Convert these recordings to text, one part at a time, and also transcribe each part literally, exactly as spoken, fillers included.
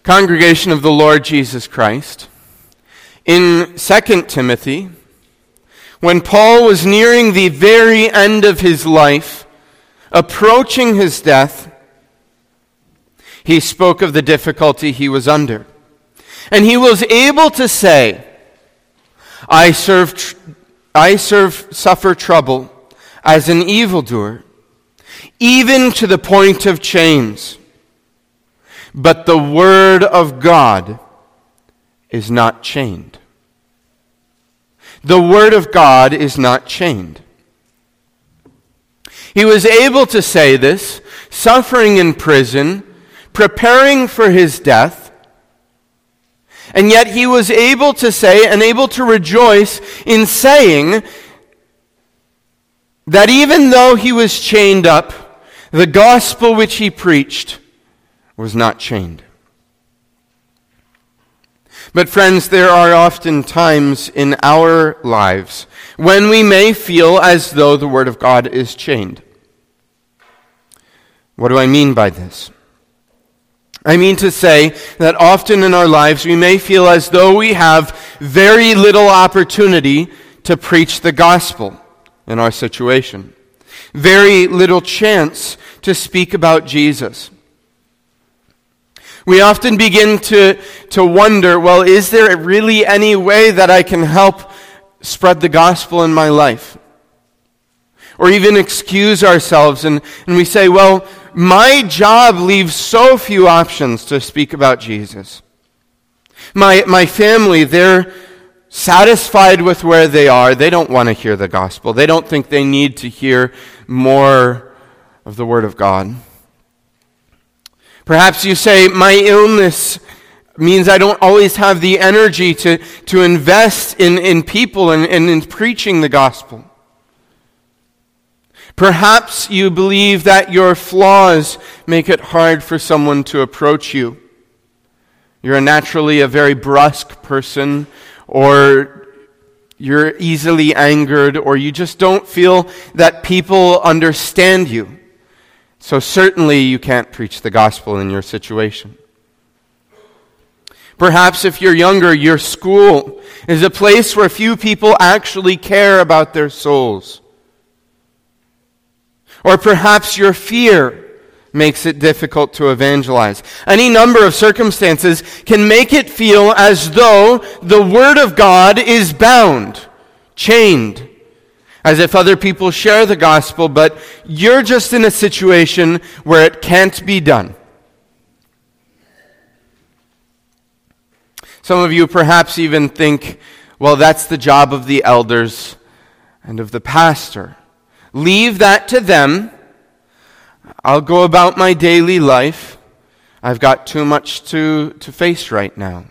Congregation of the Lord Jesus Christ, in Second Timothy, when Paul was nearing the very end of his life, approaching his death, he spoke of the difficulty he was under. And he was able to say, I serve, tr- I serve, suffer trouble as an evildoer, even to the point of chains. But the word of God is not chained. The word of God is not chained. He was able to say this, suffering in prison, preparing for his death, and yet he was able to say and able to rejoice in saying that even though he was chained up, the gospel which he preached was not chained. But friends, there are often times in our lives when we may feel as though the Word of God is chained. What do I mean by this? I mean to say that often in our lives we may feel as though we have very little opportunity to preach the gospel in our situation. Very little chance to speak about Jesus. We often begin to, to wonder, well, is there really any way that I can help spread the gospel in my life? Or even excuse ourselves and, and we say, well, my job leaves so few options to speak about Jesus. My, my family, they're satisfied with where they are. They don't want to hear the gospel. They don't think they need to hear more of the Word of God. Perhaps you say, my illness means I don't always have the energy to, to invest in, in people and, and in preaching the gospel. Perhaps you believe that your flaws make it hard for someone to approach you. You're naturally a very brusque person, or you're easily angered, or you just don't feel that people understand you. So certainly you can't preach the gospel in your situation. Perhaps if you're younger, your school is a place where few people actually care about their souls. Or perhaps your fear makes it difficult to evangelize. Any number of circumstances can make it feel as though the Word of God is bound, chained, as if other people share the gospel, but you're just in a situation where it can't be done. Some of you perhaps even think, well, that's the job of the elders and of the pastor. Leave that to them. I'll go about my daily life. I've got too much to, to face right now.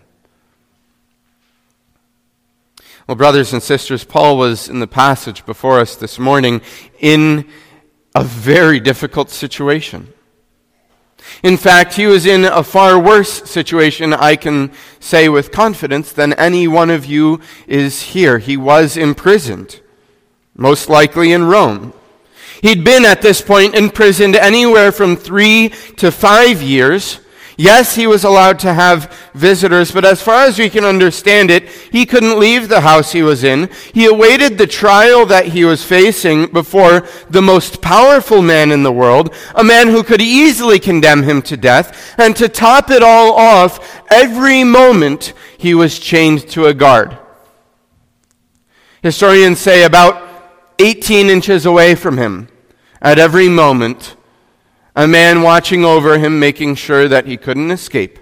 Well, brothers and sisters, Paul was in the passage before us this morning in a very difficult situation. In fact, he was in a far worse situation, I can say with confidence, than any one of you is here. He was imprisoned, most likely in Rome. He'd been at this point imprisoned anywhere from three to five years. Yes, he was allowed to have visitors, but as far as we can understand it, he couldn't leave the house he was in. He awaited the trial that he was facing before the most powerful man in the world, a man who could easily condemn him to death, and to top it all off, every moment he was chained to a guard. Historians say about eighteen inches away from him, at every moment, a man watching over him, making sure that he couldn't escape.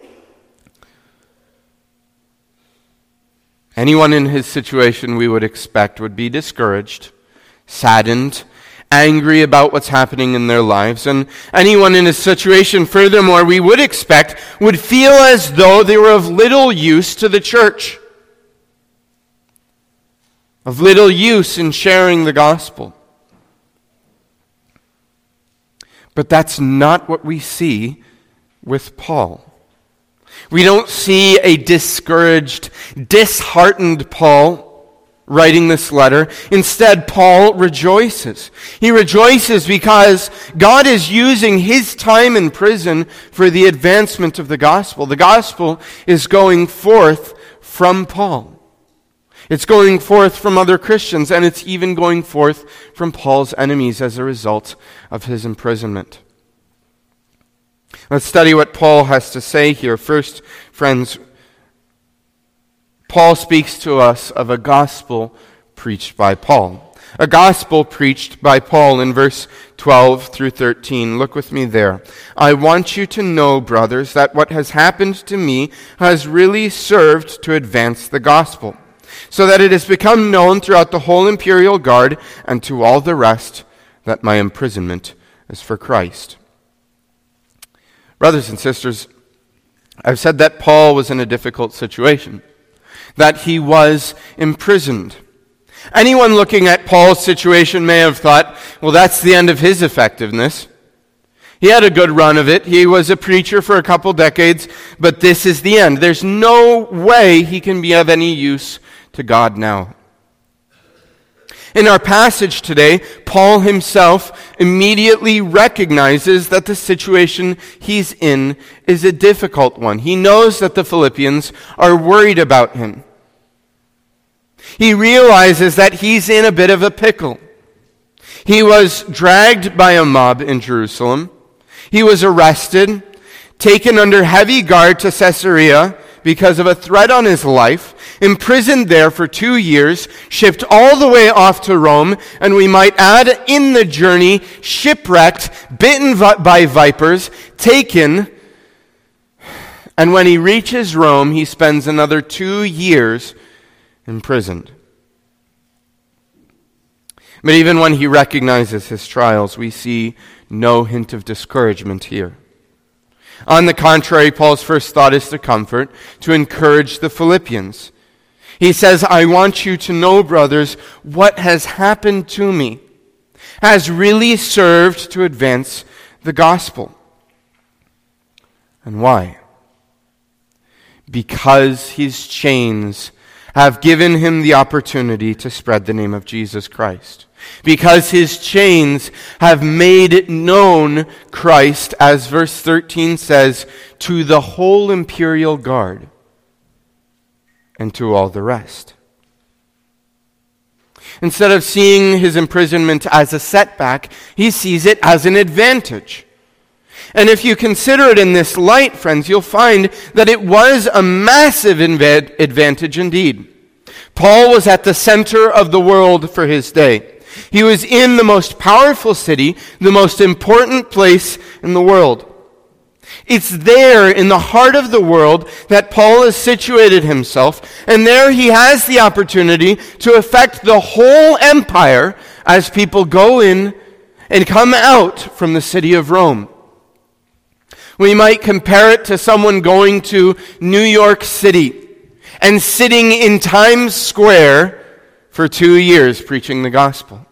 Anyone in his situation, we would expect, would be discouraged, saddened, angry about what's happening in their lives. And anyone in his situation, furthermore, we would expect, would feel as though they were of little use to the church, of little use in sharing the gospel. But that's not what we see with Paul. We don't see a discouraged, disheartened Paul. writing this letter. Instead, Paul rejoices. He rejoices because God is using his time in prison for the advancement of the gospel. The gospel is going forth from Paul. It's going forth from other Christians, and it's even going forth from Paul's enemies as a result of his imprisonment. Let's study what Paul has to say here. First, friends, Paul speaks to us of a gospel preached by Paul. A gospel preached by Paul in verse twelve through thirteen. Look with me there. I want you to know, brothers, that what has happened to me has really served to advance the gospel, so that it has become known throughout the whole imperial guard and to all the rest that my imprisonment is for Christ. Brothers and sisters, I've said that Paul was in a difficult situation, that he was imprisoned. Anyone looking at Paul's situation may have thought, well, that's the end of his effectiveness. He had a good run of it. He was a preacher for a couple decades, but this is the end. There's no way he can be of any use to God now. In our passage today, Paul himself immediately recognizes that the situation he's in is a difficult one. He knows that the Philippians are worried about him. He realizes that he's in a bit of a pickle. He was dragged by a mob in Jerusalem. He was arrested, taken under heavy guard to Caesarea because of a threat on his life, imprisoned there for two years, shipped all the way off to Rome, and we might add in the journey, shipwrecked, bitten vi- by vipers, taken, and when he reaches Rome, he spends another two years imprisoned. But even when he recognizes his trials, we see no hint of discouragement here. On the contrary, Paul's first thought is to comfort, to encourage the Philippians. He says, I want you to know, brothers, what has happened to me has really served to advance the gospel. And why? Because his chains have given him the opportunity to spread the name of Jesus Christ. Because his chains have made known Christ, as verse thirteen says, to the whole imperial guard and to all the rest. Instead of seeing his imprisonment as a setback, he sees it as an advantage. And if you consider it in this light, friends, you'll find that it was a massive inv- advantage indeed. Paul was at the center of the world for his day. He was in the most powerful city, the most important place in the world. It's there in the heart of the world that Paul has situated himself, and there he has the opportunity to affect the whole empire as people go in and come out from the city of Rome. We might compare it to someone going to New York City and sitting in Times Square for two years preaching the gospel.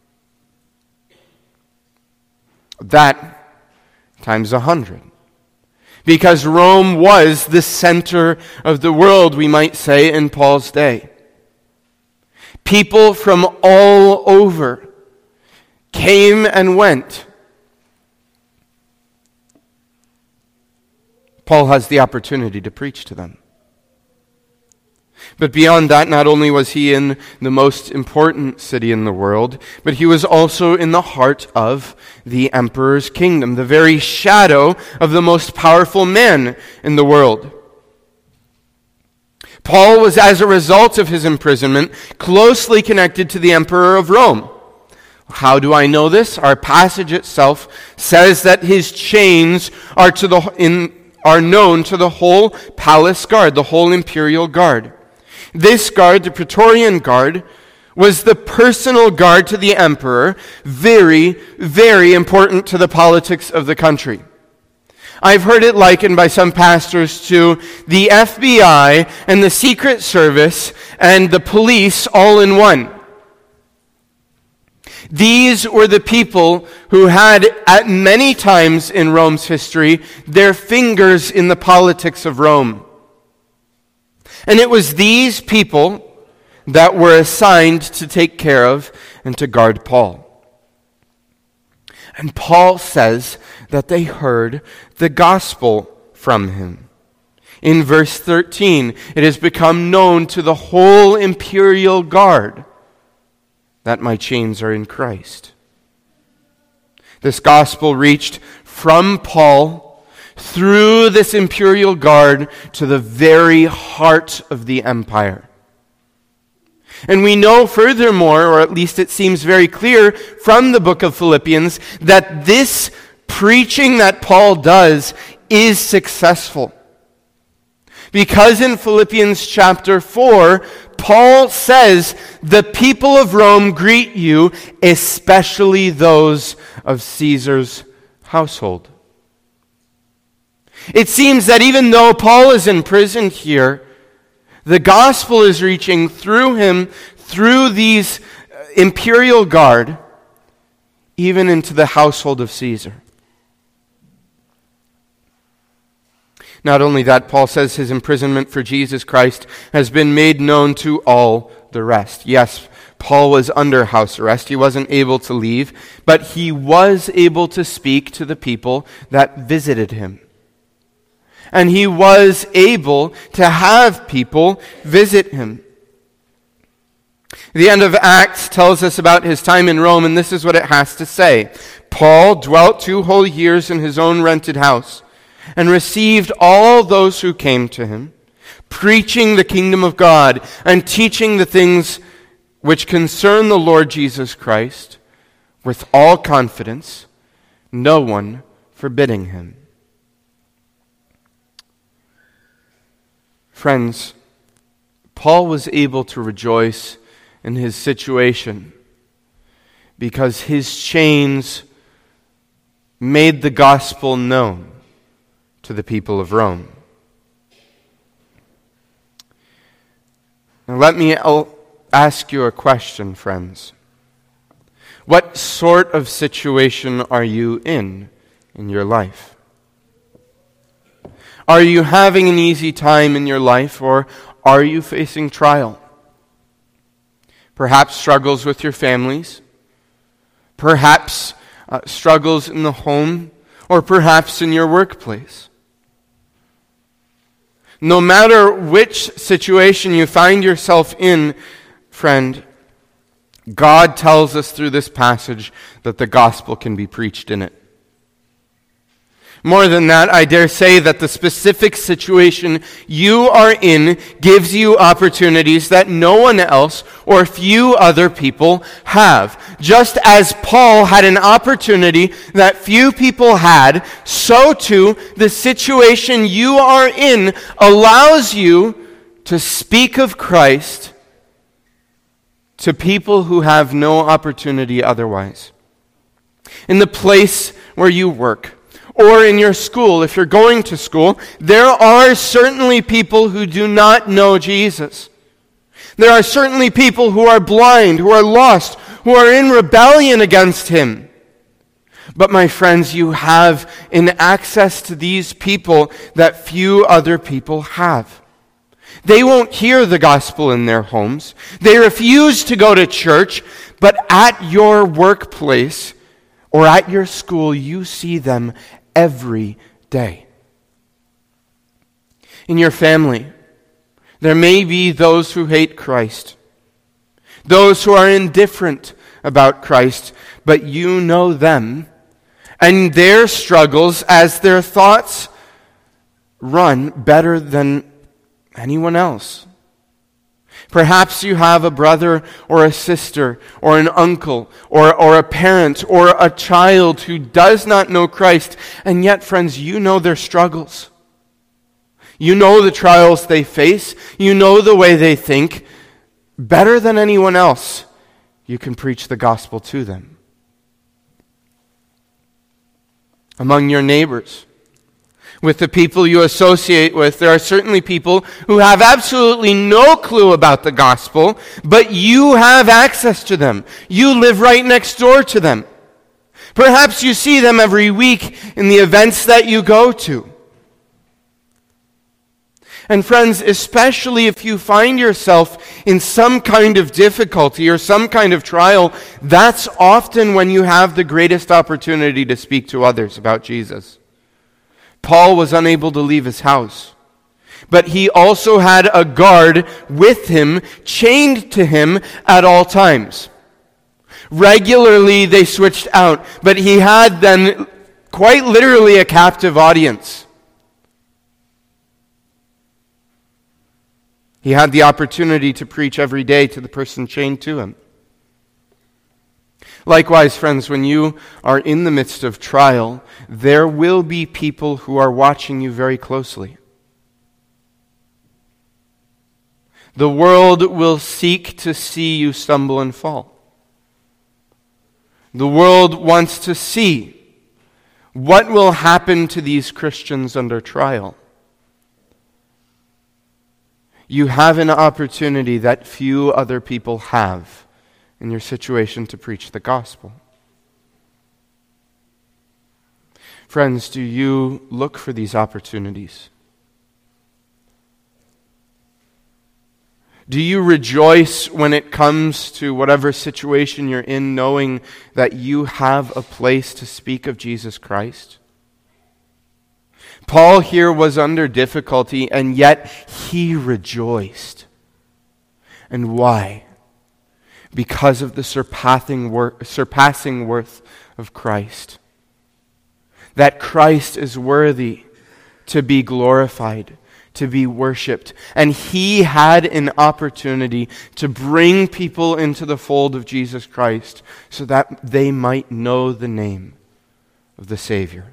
That times a hundred. Because Rome was the center of the world, we might say, in Paul's day. People from all over came and went. Paul has the opportunity to preach to them. But beyond that, not only was he in the most important city in the world, but he was also in the heart of the emperor's kingdom, the very shadow of the most powerful man in the world. Paul was, as a result of his imprisonment, closely connected to the emperor of Rome. How do I know this? Our passage itself says that his chains are to the in are known to the whole palace guard, the whole imperial guard. This guard, the Praetorian Guard, was the personal guard to the emperor, very, very important to the politics of the country. I've heard it likened by some pastors to the F B I and the Secret Service and the police all in one. These were the people who had, at many times in Rome's history, their fingers in the politics of Rome. And it was these people that were assigned to take care of and to guard Paul. And Paul says that they heard the gospel from him. In verse thirteen, it has become known to the whole imperial guard that my chains are in Christ. This gospel reached from Paul through this imperial guard to the very heart of the empire. And we know furthermore, or at least it seems very clear from the book of Philippians, that this preaching that Paul does is successful. Because in Philippians chapter four, Paul says, "The people of Rome greet you, especially those of Caesar's household." It seems that even though Paul is in prison here, the gospel is reaching through him, through these imperial guard, even into the household of Caesar. Not only that, Paul says his imprisonment for Jesus Christ has been made known to all the rest. Yes, Paul was under house arrest. He wasn't able to leave, but he was able to speak to the people that visited him. And he was able to have people visit him. The end of Acts tells us about his time in Rome, and this is what it has to say. Paul dwelt two whole years in his own rented house and received all those who came to him, preaching the kingdom of God and teaching the things which concern the Lord Jesus Christ with all confidence, no one forbidding him. Friends, Paul was able to rejoice in his situation because his chains made the gospel known to the people of Rome. Now let me ask you a question, friends. What sort of situation are you in in your life? Are you having an easy time in your life, or are you facing trial? Perhaps struggles with your families, perhaps uh, struggles in the home, or perhaps in your workplace. No matter which situation you find yourself in, friend, God tells us through this passage that the gospel can be preached in it. More than that, I dare say that the specific situation you are in gives you opportunities that no one else or few other people have. Just as Paul had an opportunity that few people had, so too the situation you are in allows you to speak of Christ to people who have no opportunity otherwise. In the place where you work, or in your school, if you're going to school, there are certainly people who do not know Jesus. There are certainly people who are blind, who are lost, who are in rebellion against him. But my friends, you have an access to these people that few other people have. They won't hear the gospel in their homes. They refuse to go to church, but at your workplace or at your school, you see them every day. In your family, there may be those who hate Christ, those who are indifferent about Christ, but you know them and their struggles as their thoughts run better than anyone else. Perhaps you have a brother or a sister or an uncle or, or a parent or a child who does not know Christ, and yet, friends, you know their struggles. You know the trials they face. You know the way they think. Better than anyone else, you can preach the gospel to them. Among your neighbors, with the people you associate with, there are certainly people who have absolutely no clue about the gospel, but you have access to them. You live right next door to them. Perhaps you see them every week in the events that you go to. And friends, especially if you find yourself in some kind of difficulty or some kind of trial, that's often when you have the greatest opportunity to speak to others about Jesus. Paul was unable to leave his house, but he also had a guard with him, chained to him at all times. Regularly they switched out, but he had then quite literally a captive audience. He had the opportunity to preach every day to the person chained to him. Likewise, friends, when you are in the midst of trial, there will be people who are watching you very closely. The world will seek to see you stumble and fall. The world wants to see what will happen to these Christians under trial. You have an opportunity that few other people have in your situation to preach the gospel. Friends, do you look for these opportunities? Do you rejoice when it comes to whatever situation you're in, knowing that you have a place to speak of Jesus Christ? Paul here was under difficulty, and yet he rejoiced. And why? Because of the surpassing worth, surpassing worth of Christ. That Christ is worthy to be glorified, to be worshipped. And he had an opportunity to bring people into the fold of Jesus Christ so that they might know the name of the Savior.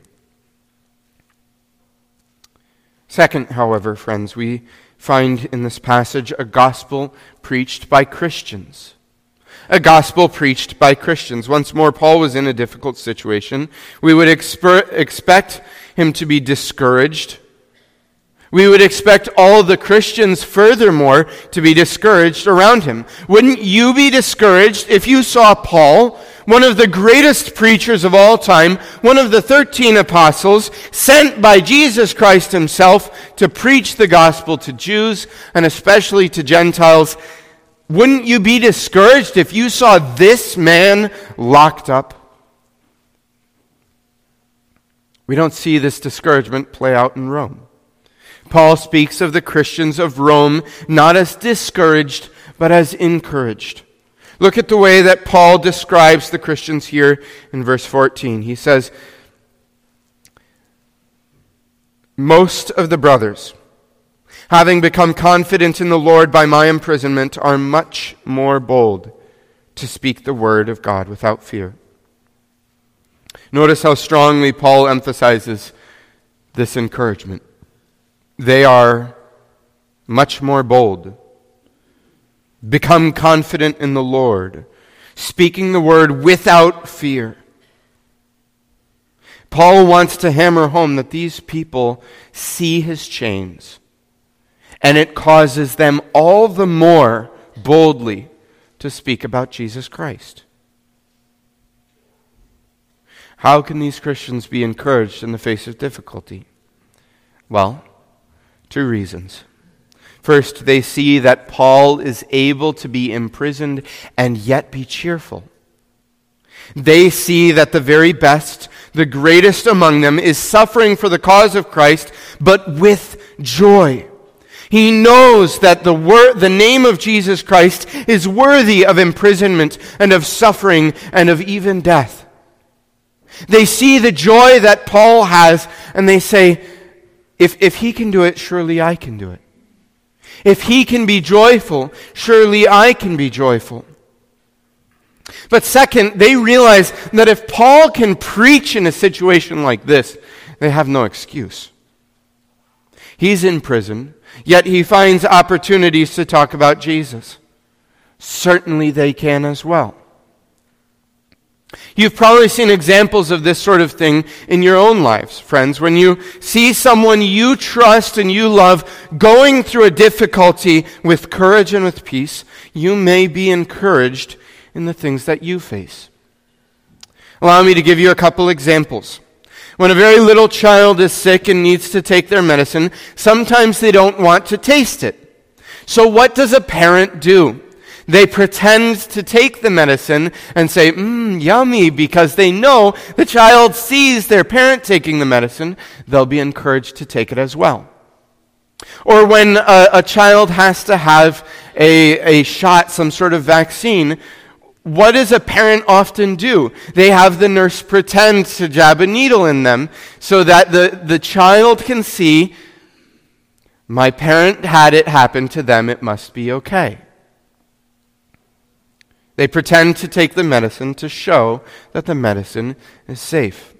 Second, however, friends, we find in this passage a gospel preached by Christians. A gospel preached by Christians. Once more, Paul was in a difficult situation. We would exper- expect him to be discouraged. We would expect all the Christians, furthermore, to be discouraged around him. Wouldn't you be discouraged if you saw Paul, one of the greatest preachers of all time, one of the thirteen apostles, sent by Jesus Christ himself to preach the gospel to Jews and especially to Gentiles? Wouldn't you be discouraged if you saw this man locked up? We don't see this discouragement play out in Rome. Paul speaks of the Christians of Rome not as discouraged, but as encouraged. Look at the way that Paul describes the Christians here in verse fourteen. He says, most of the brothers, having become confident in the Lord by my imprisonment, are much more bold to speak the word of God without fear. Notice how strongly Paul emphasizes this encouragement. They are much more bold, become confident in the Lord, speaking the word without fear. Paul wants to hammer home that these people see his chains, and it causes them all the more boldly to speak about Jesus Christ. How can these Christians be encouraged in the face of difficulty? Well, two reasons. First, they see that Paul is able to be imprisoned and yet be cheerful. They see that the very best, the greatest among them, is suffering for the cause of Christ, but with joy. He knows that the wor- the name of Jesus Christ is worthy of imprisonment and of suffering and of even death. They see the joy that Paul has, and they say, if, if he can do it, surely I can do it. If he can be joyful, surely I can be joyful. But second, they realize that if Paul can preach in a situation like this, they have no excuse. He's in prison, yet he finds opportunities to talk about Jesus. Certainly they can as well. You've probably seen examples of this sort of thing in your own lives, friends. When you see someone you trust and you love going through a difficulty with courage and with peace, you may be encouraged in the things that you face. Allow me to give you a couple examples. When a very little child is sick and needs to take their medicine, sometimes they don't want to taste it. So what does a parent do? They pretend to take the medicine and say, mmm, yummy, because they know the child sees their parent taking the medicine. They'll be encouraged to take it as well. Or when a, a child has to have a, a shot, some sort of vaccine, what does a parent often do? They have the nurse pretend to jab a needle in them so that the, the child can see, my parent had it happen to them, it must be okay. They pretend to take the medicine to show that the medicine is safe.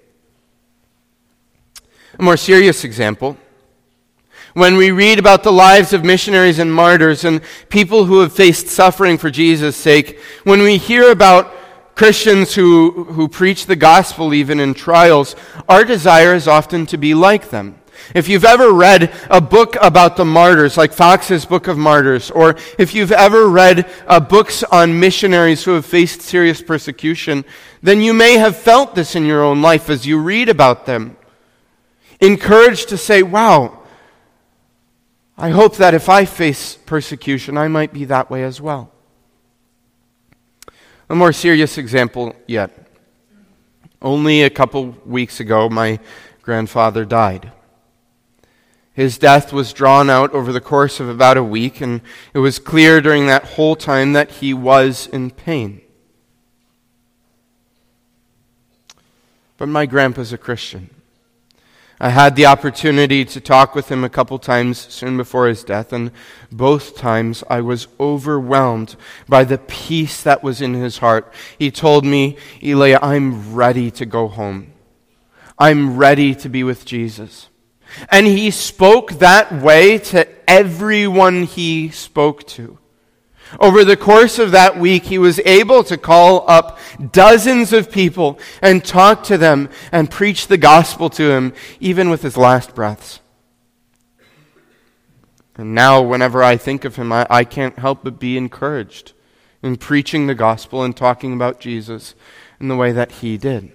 A more serious example, when we read about the lives of missionaries and martyrs and people who have faced suffering for Jesus' sake, when we hear about Christians who, who preach the gospel even in trials, our desire is often to be like them. If you've ever read a book about the martyrs, like Fox's Book of Martyrs, or if you've ever read uh, books on missionaries who have faced serious persecution, then you may have felt this in your own life as you read about them. Encouraged to say, wow, I hope that if I face persecution, I might be that way as well. A more serious example yet. Only a couple weeks ago, my grandfather died. His death was drawn out over the course of about a week, and it was clear during that whole time that he was in pain. But my grandpa's a Christian. I had the opportunity to talk with him a couple times soon before his death, and both times I was overwhelmed by the peace that was in his heart. He told me, Eli, I'm ready to go home. I'm ready to be with Jesus. And he spoke that way to everyone he spoke to. Over the course of that week, he was able to call up dozens of people and talk to them and preach the gospel to them, even with his last breaths. And now, whenever I think of him, I, I can't help but be encouraged in preaching the gospel and talking about Jesus in the way that he did.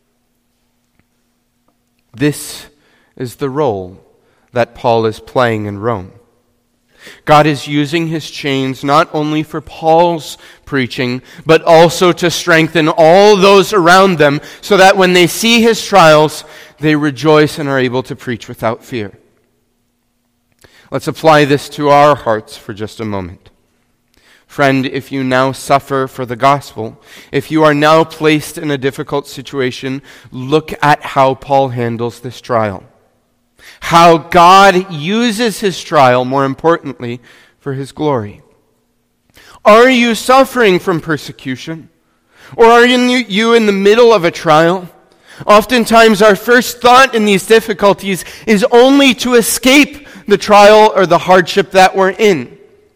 This is the role that Paul is playing in Rome. God is using his chains not only for Paul's preaching, but also to strengthen all those around them so that when they see his trials, they rejoice and are able to preach without fear. Let's apply this to our hearts for just a moment. Friend, if you now suffer for the gospel, if you are now placed in a difficult situation, look at how Paul handles this trial. How God uses his trial, more importantly, for his glory. Are you suffering from persecution? Or are you in the middle of a trial? Oftentimes our first thought in these difficulties is only to escape the trial or the hardship that we're in.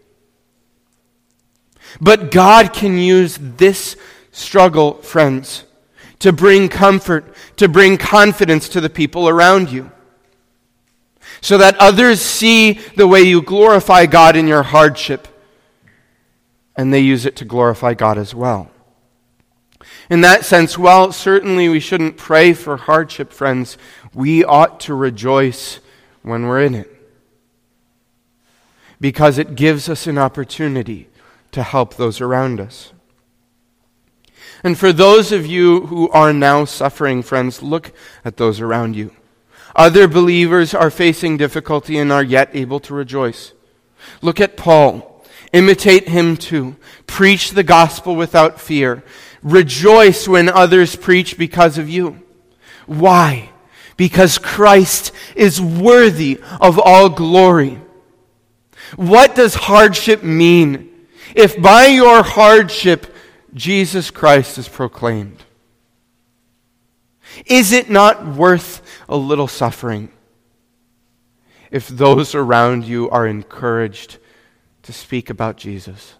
But God can use this struggle, friends, to bring comfort, to bring confidence to the people around you. So that others see the way you glorify God in your hardship, and they use it to glorify God as well. In that sense, while certainly we shouldn't pray for hardship, friends, we ought to rejoice when we're in it. Because it gives us an opportunity to help those around us. And for those of you who are now suffering, friends, look at those around you. Other believers are facing difficulty and are yet able to rejoice. Look at Paul. Imitate him too. Preach the gospel without fear. Rejoice when others preach because of you. Why? Because Christ is worthy of all glory. What does hardship mean? If by your hardship Jesus Christ is proclaimed, is it not worth a little suffering if those around you are encouraged to speak about Jesus?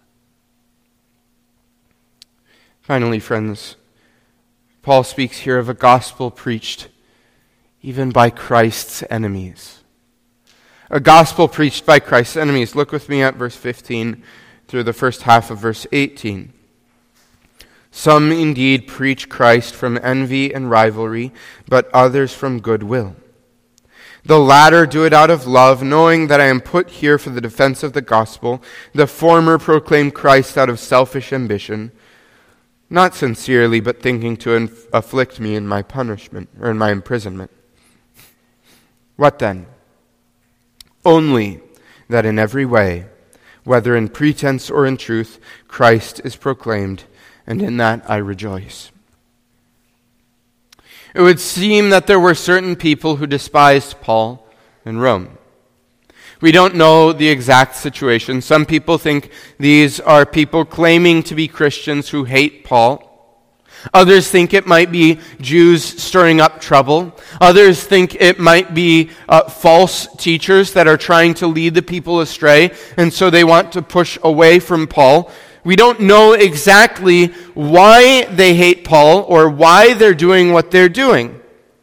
Finally, friends, Paul speaks here of a gospel preached even by Christ's enemies. A gospel preached by Christ's enemies. Look with me at verse fifteen through the first half of verse eighteen. Some indeed preach Christ from envy and rivalry, but others from goodwill. The latter do it out of love, knowing that I am put here for the defense of the gospel. The former proclaim Christ out of selfish ambition, not sincerely, but thinking to inf- afflict me in my punishment, or in my imprisonment. What then? Only that in every way, whether in pretense or in truth, Christ is proclaimed, and in that I rejoice. It would seem that there were certain people who despised Paul in Rome. We don't know the exact situation. Some people think these are people claiming to be Christians who hate Paul. Others think it might be Jews stirring up trouble. Others think it might be uh, false teachers that are trying to lead the people astray, and so they want to push away from Paul. We don't know exactly why they hate Paul or why they're doing what they're doing.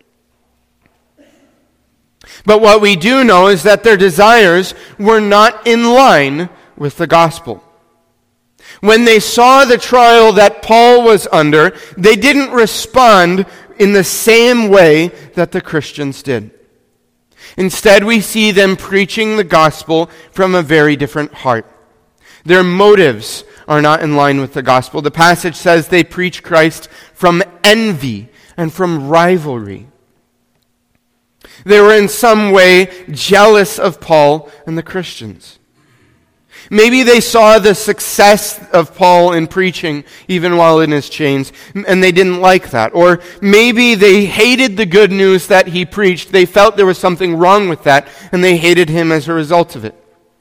But what we do know is that their desires were not in line with the gospel. When they saw the trial that Paul was under, they didn't respond in the same way that the Christians did. Instead, we see them preaching the gospel from a very different heart. Their motives are not in line with the gospel. The passage says they preach Christ from envy and from rivalry. They were in some way jealous of Paul and the Christians. Maybe they saw the success of Paul in preaching even while in his chains, and they didn't like that. Or maybe they hated the good news that he preached. They felt there was something wrong with that, and they hated him as a result of it.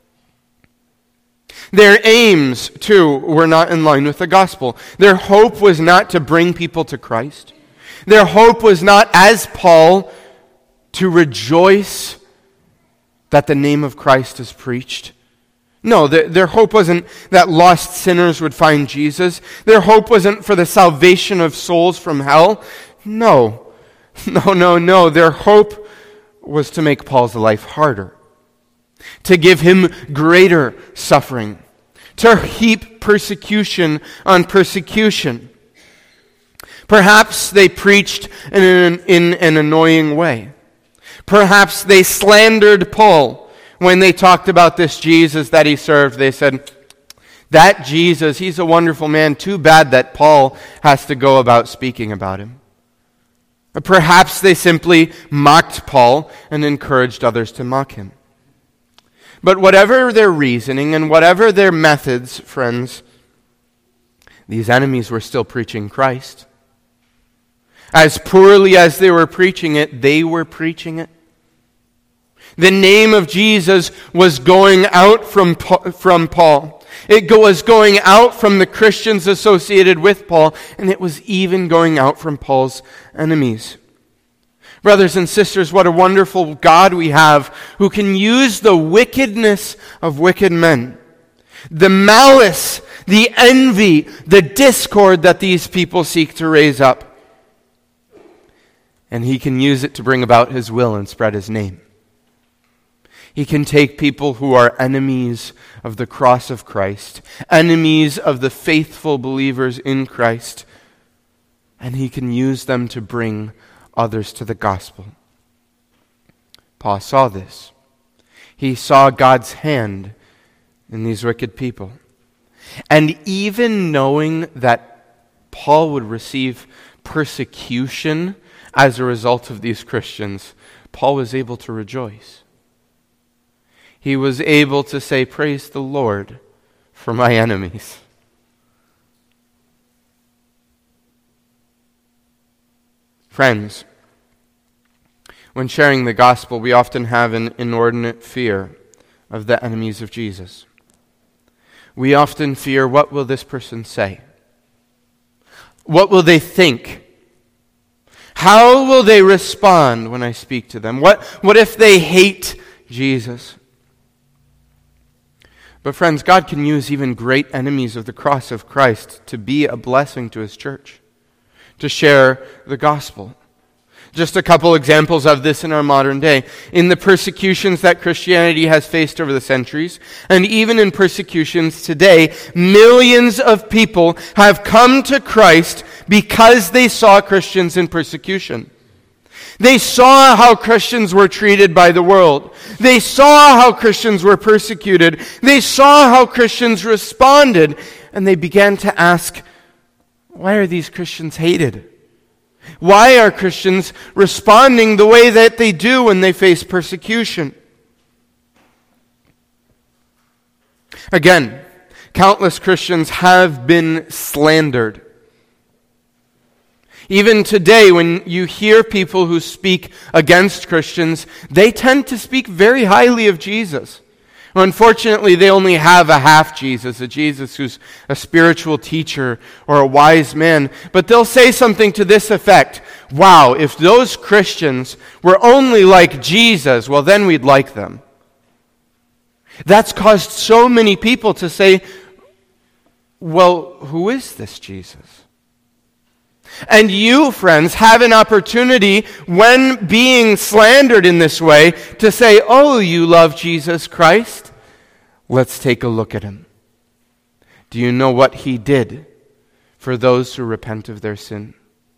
Their aims, too, were not in line with the gospel. Their hope was not to bring people to Christ. Their hope was not, as Paul, to rejoice that the name of Christ is preached. No, their, their hope wasn't that lost sinners would find Jesus. Their hope wasn't for the salvation of souls from hell. No, no, no, no. Their hope was to make Paul's life harder, to give him greater suffering, to heap persecution on persecution. Perhaps they preached in an, in an annoying way. Perhaps they slandered Paul when they talked about this Jesus that he served. They said, that Jesus, he's a wonderful man. Too bad that Paul has to go about speaking about him. Or perhaps they simply mocked Paul and encouraged others to mock him. But whatever their reasoning and whatever their methods, friends, these enemies were still preaching Christ. As poorly as they were preaching it, they were preaching it. The name of Jesus was going out from, from Paul. It was going out from the Christians associated with Paul, and it was even going out from Paul's enemies. Brothers and sisters, what a wonderful God we have who can use the wickedness of wicked men, the malice, the envy, the discord that these people seek to raise up, and he can use it to bring about his will and spread his name. He can take people who are enemies of the cross of Christ, enemies of the faithful believers in Christ, and he can use them to bring others to the gospel. Paul saw this. He saw God's hand in these wicked people. And even knowing that Paul would receive persecution as a result of these Christians, Paul was able to rejoice. He was able to say, praise the Lord for my enemies. Friends, when sharing the gospel, we often have an inordinate fear of the enemies of Jesus. We often fear, what will this person say? What will they think? How will they respond when I speak to them? What, what if they hate Jesus? But friends, God can use even great enemies of the cross of Christ to be a blessing to his church, to share the gospel. Just a couple examples of this in our modern day. In the persecutions that Christianity has faced over the centuries, and even in persecutions today, millions of people have come to Christ because they saw Christians in persecution. They saw how Christians were treated by the world. They saw how Christians were persecuted. They saw how Christians responded. And they began to ask, why are these Christians hated? Why are Christians responding the way that they do when they face persecution? Again, countless Christians have been slandered. Even today, when you hear people who speak against Christians, they tend to speak very highly of Jesus. Unfortunately, they only have a half Jesus, a Jesus who's a spiritual teacher or a wise man. But they'll say something to this effect: wow, if those Christians were only like Jesus, well, then we'd like them. That's caused so many people to say, well, who is this Jesus? And you, friends, have an opportunity when being slandered in this way to say, oh, you love Jesus Christ? Let's take a look at him. Do you know what he did for those who repent of their sin?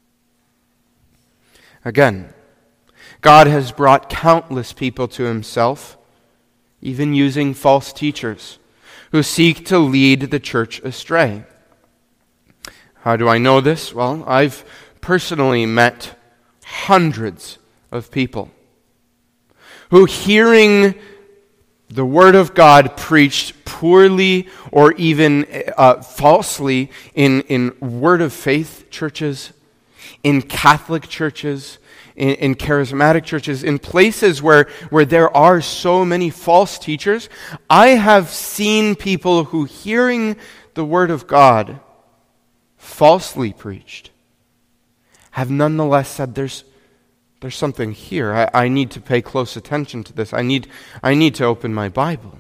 Again, God has brought countless people to himself, even using false teachers who seek to lead the church astray. How do I know this? Well, I've personally met hundreds of people who, hearing the Word of God preached poorly or even uh, falsely in, in Word of Faith churches, in Catholic churches, in, in charismatic churches, in places where, where there are so many false teachers, I have seen people who, hearing the Word of God falsely preached, have nonetheless said, there's there's something here. I, I need to pay close attention to this. I need I need to open my Bible.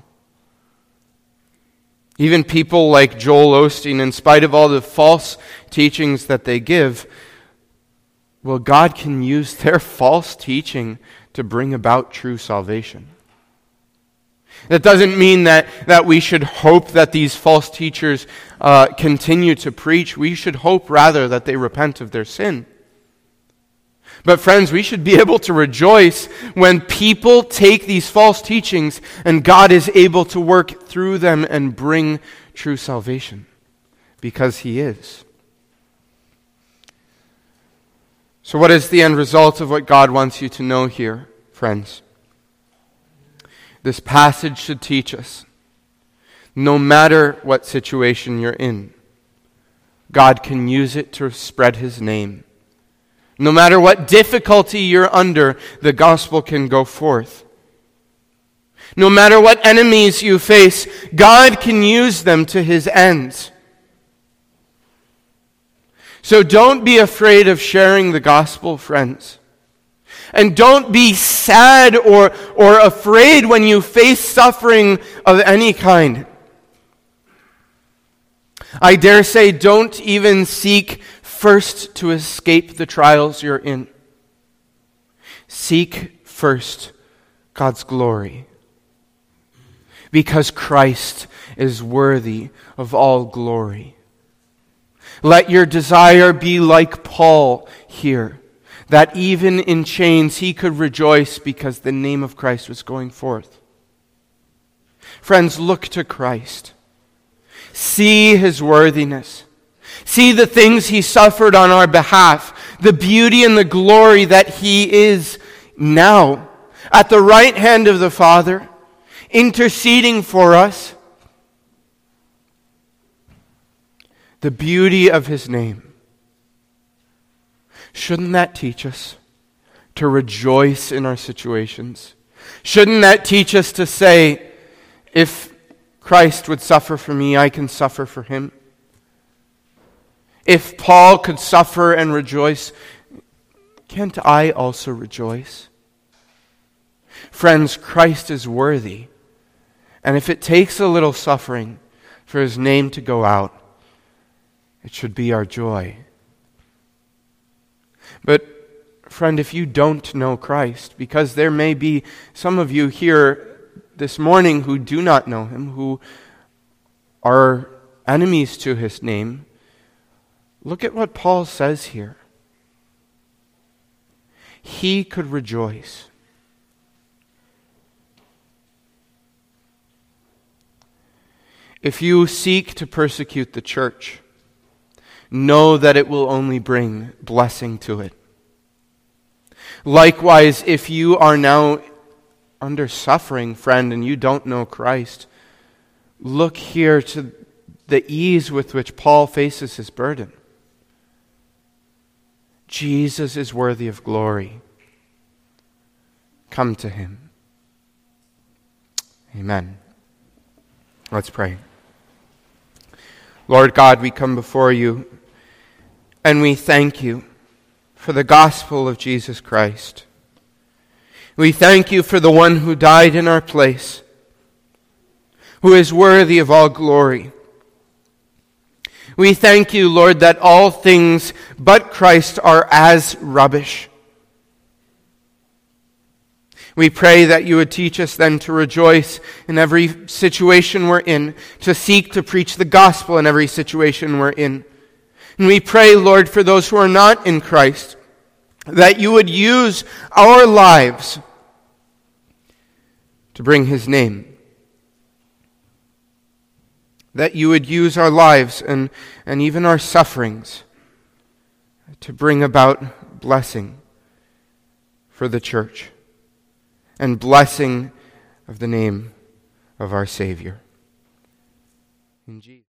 Even people like Joel Osteen, in spite of all the false teachings that they give, well, God can use their false teaching to bring about true salvation. That doesn't mean that, that we should hope that these false teachers uh, continue to preach. We should hope rather that they repent of their sin. But friends, we should be able to rejoice when people take these false teachings and God is able to work through them and bring true salvation, because he is. So what is the end result of what God wants you to know here, friends? This passage should teach us, no matter what situation you're in, God can use it to spread his name. No matter what difficulty you're under, the gospel can go forth. No matter what enemies you face, God can use them to his ends. So don't be afraid of sharing the gospel, friends. And don't be sad or, or afraid when you face suffering of any kind. I dare say, don't even seek first to escape the trials you're in. Seek first God's glory, because Christ is worthy of all glory. Let your desire be like Paul here, that even in chains he could rejoice because the name of Christ was going forth. Friends, look to Christ. See his worthiness. See the things he suffered on our behalf, the beauty and the glory that he is now at the right hand of the Father, interceding for us. The beauty of his name. Shouldn't that teach us to rejoice in our situations? Shouldn't that teach us to say, if Christ would suffer for me, I can suffer for him? If Paul could suffer and rejoice, can't I also rejoice? Friends, Christ is worthy. And if it takes a little suffering for his name to go out, it should be our joy. But, friend, if you don't know Christ, because there may be some of you here this morning who do not know him, who are enemies to his name, look at what Paul says here. he could rejoice. If you seek to persecute the church, know that it will only bring blessing to it. Likewise, if you are now under suffering, friend, and you don't know Christ, look here to the ease with which Paul faces his burden. Jesus is worthy of glory. Come to him. Amen. Let's pray. Lord God, we come before you and we thank you for the gospel of Jesus Christ. We thank you for the one who died in our place, who is worthy of all glory. We thank you, Lord, that all things but Christ are as rubbish. We pray that you would teach us then to rejoice in every situation we're in, to seek to preach the gospel in every situation we're in. And we pray, Lord, for those who are not in Christ, that you would use our lives to bring his name. That you would use our lives and, and even our sufferings to bring about blessing for the church and blessing of the name of our Savior. In Jesus.